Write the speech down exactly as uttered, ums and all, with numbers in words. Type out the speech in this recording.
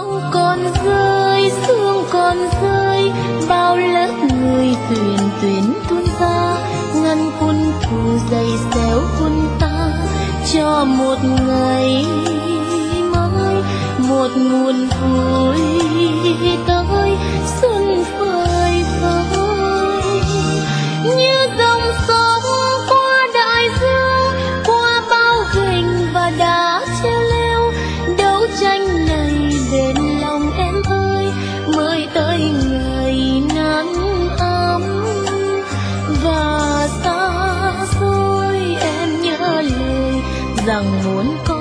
bão còn rơi, sương còn rơi, bao lớp người tuyển tuyển tuôn ra, ngăn quân thù dày xéo quân ta cho một ngày mới, một nguồn vui tới xuân phơi phới như dòng sông qua đại dương, qua bao gành và đá treo leo. Đấu tranh này đến lòng em ơi, mới tới ngày nắng ấm và xa xôi. Em nhớ lời rằng muốn có